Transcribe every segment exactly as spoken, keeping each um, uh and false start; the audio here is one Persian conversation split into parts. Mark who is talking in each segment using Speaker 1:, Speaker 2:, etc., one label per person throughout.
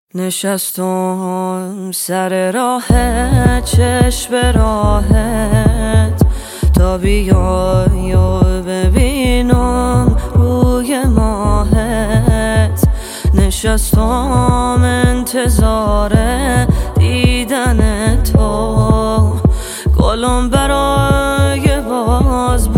Speaker 1: نشستم سر راه چشم راهت تا بیای و ببینم روی ماهت. نشستم انتظار دیدن تو، گلم برای باز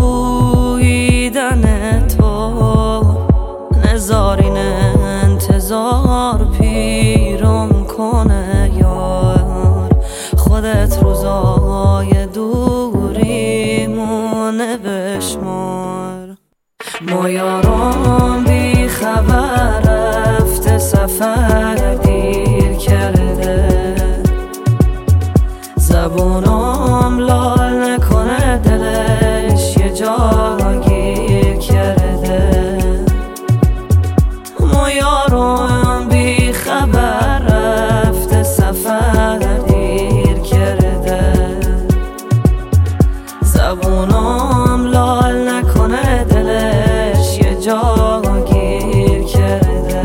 Speaker 1: بویدن تو. نزارین انتظار پیرم کنه یار، خودت روزای دوریمونه بشمار. ما یارم بی خبر رفته سفر دیر کرده، زبونم لال نکنه دلش یه جا گیر کرده. ما یارم بی خبر رفته سفر دیر کرده، زبونم لال نکنه دلش یه جا گیر کرده.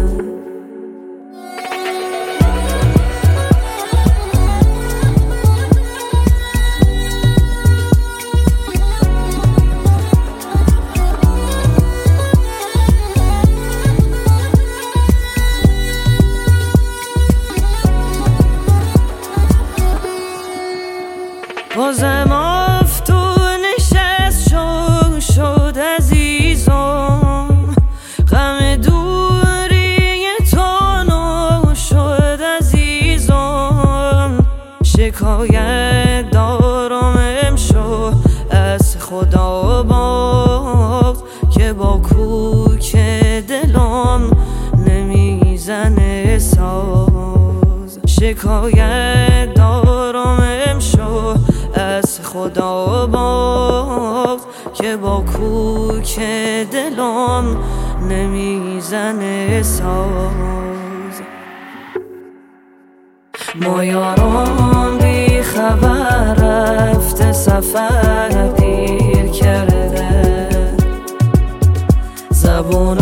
Speaker 1: بازم افتون نشست شو شد عزیزم، غم دوری تو نو شد عزیزم. شکایت دارم امشو از خدا باز که با کوک دلم نمیزنه ساز. شکایت دارم امشو از خدا باز که با کوک دلم نمیزنه ساز. ما یارم بی خبر رفته سفر دیر کرده، زبون